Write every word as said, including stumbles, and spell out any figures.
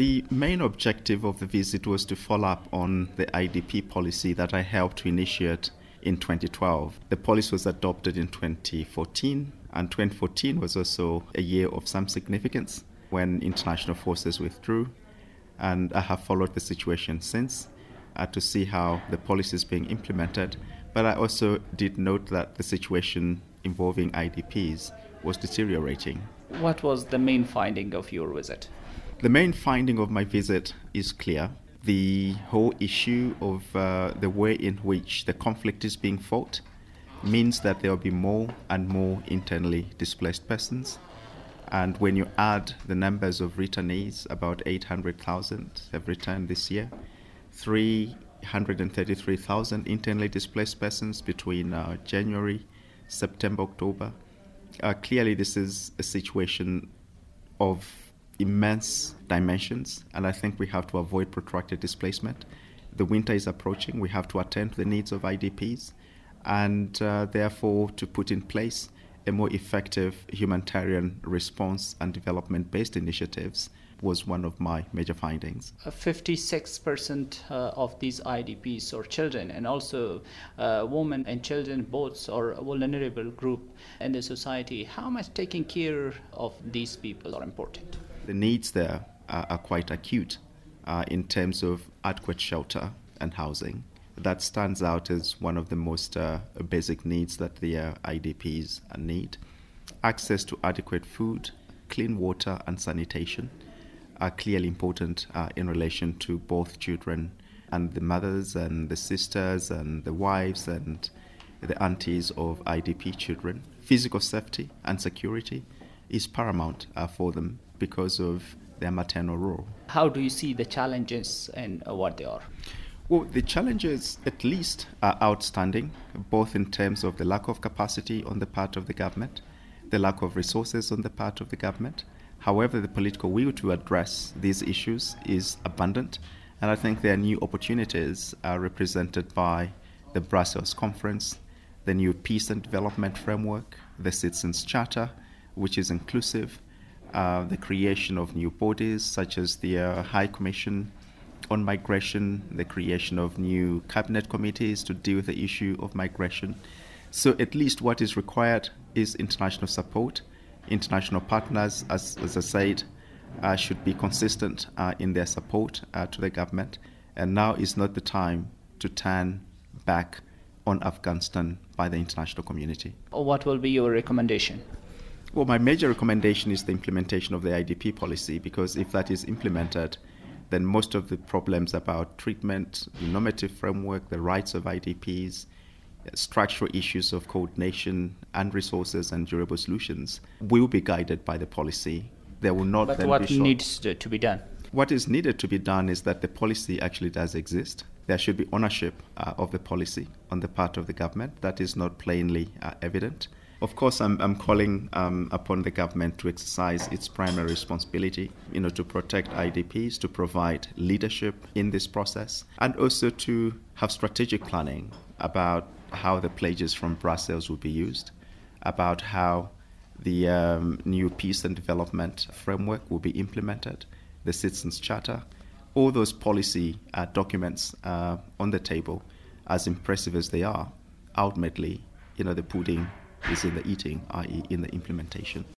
The main objective of the visit was to follow up on the I D P policy that I helped to initiate in twenty twelve. The policy was adopted in twenty fourteen, and twenty fourteen was also a year of some significance when international forces withdrew, and I have followed the situation since uh, to see how the policy is being implemented. But I also did note that the situation involving I D Ps was deteriorating. What was the main finding of your visit? The main finding of my visit is clear. The whole issue of uh, the way in which the conflict is being fought means that there will be more and more internally displaced persons. And when you add the numbers of returnees, about eight hundred thousand have returned this year, three hundred thirty-three thousand internally displaced persons between uh, January, September, October. Uh, clearly, this is a situation of immense dimensions, and I think we have to avoid protracted displacement. The winter is approaching. We have to attend to the needs of I D Ps, and uh, therefore to put in place a more effective humanitarian response and development-based initiatives was one of my major findings. Uh, fifty-six percent uh, of these I D Ps are children, and also uh, women and children both are a vulnerable group in the society. How much taking care of these people are important? The needs there are, are quite acute uh, in terms of adequate shelter and housing. That stands out as one of the most uh, basic needs that the uh, I D Ps need. Access to adequate food, clean water and sanitation are clearly important uh, in relation to both children and the mothers and the sisters and the wives and the aunties of I D P children. Physical safety and security is paramount uh, for them because of their maternal role. How do you see the challenges and uh, what they are? Well, the challenges at least are outstanding, both in terms of the lack of capacity on the part of the government, the lack of resources on the part of the government. However, the political will to address these issues is abundant, and I think there are new opportunities uh, represented by the Brussels Conference, the new Peace and Development Framework, the Citizens Charter, which is inclusive, uh, the creation of new bodies such as the uh, High Commission on Migration, the creation of new cabinet committees to deal with the issue of migration. So at least what is required is international support. International partners, as, as I said, uh, should be consistent uh, in their support uh, to the government. And now is not the time to turn back on Afghanistan by the international community. What will be your recommendation? Well, my major recommendation is the implementation of the I D P policy, because if that is implemented, then most of the problems about treatment, the normative framework, the rights of I D Ps, structural issues of coordination and resources and durable solutions will be guided by the policy. There will not but then what be short- needs to, to be done? What is needed to be done is that the policy actually does exist. There should be ownership uh, of the policy on the part of the government. That is not plainly uh, evident. Of course, I'm, I'm calling um, upon the government to exercise its primary responsibility, you know, to protect I D Ps, to provide leadership in this process, and also to have strategic planning about how the pledges from Brussels will be used, about how the um, new Peace and Development Framework will be implemented, the Citizens Charter, all those policy uh, documents uh, on the table, as impressive as they are, ultimately, you know, the pudding is in the eating, that is in the implementation.